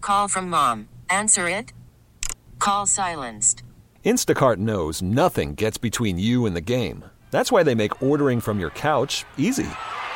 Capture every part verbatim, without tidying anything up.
call from mom. Answer it. Call silenced. Instacart knows nothing gets between you and the game. That's why they make ordering from your couch easy.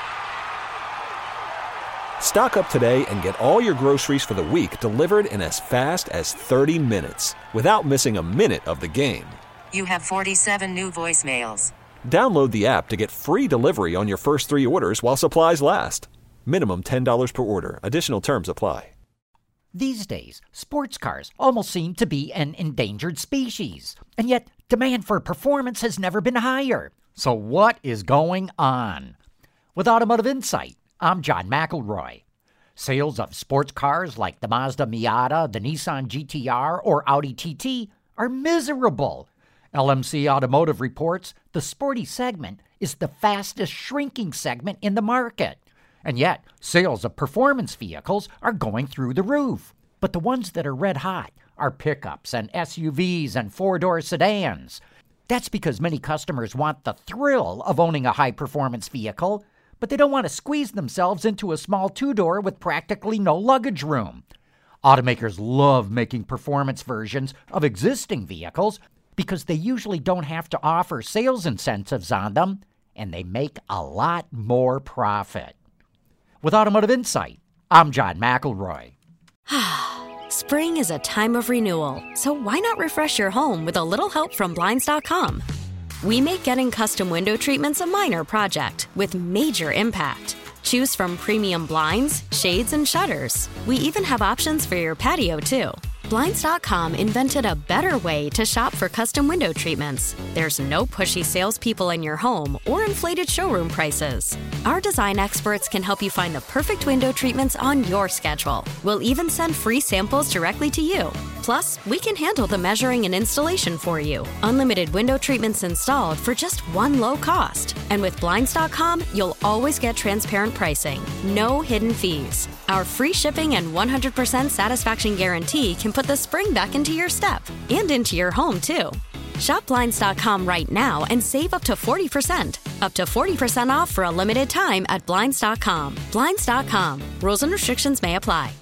Stock up today and get all your groceries for the week delivered in as fast as thirty minutes without missing a minute of the game. You have forty-seven new voicemails. Download the app to get free delivery on your first three orders while supplies last. Minimum ten dollars per order. Additional terms apply. These days, sports cars almost seem to be an endangered species, and yet demand for performance has never been higher. So what is going on? With Automotive Insight, I'm John McElroy. Sales of sports cars like the Mazda Miata, the Nissan G T R, or Audi T T are miserable. L M C Automotive reports the sporty segment is the fastest shrinking segment in the market. And yet, sales of performance vehicles are going through the roof. But the ones that are red hot are pickups and S U Vs and four-door sedans. That's because many customers want the thrill of owning a high-performance vehicle, but they don't want to squeeze themselves into a small two-door with practically no luggage room. Automakers love making performance versions of existing vehicles because they usually don't have to offer sales incentives on them, and they make a lot more profit. With Automotive Insight, I'm John McElroy. Spring is a time of renewal, so why not refresh your home with a little help from Blinds dot com? We make getting custom window treatments a minor project with major impact. Choose from premium blinds, shades, and shutters. We even have options for your patio, too. Blinds dot com invented a better way to shop for custom window treatments. There's no pushy salespeople in your home or inflated showroom prices. Our design experts can help you find the perfect window treatments on your schedule. We'll even send free samples directly to you. Plus, we can handle the measuring and installation for you. Unlimited window treatments installed for just one low cost. And with Blinds dot com, you'll always get transparent pricing. No hidden fees. Our free shipping and one hundred percent satisfaction guarantee can put the spring back into your step and into your home, too. Shop Blinds dot com right now and save up to forty percent. Up to forty percent off for a limited time at Blinds dot com. Blinds dot com. Rules and restrictions may apply.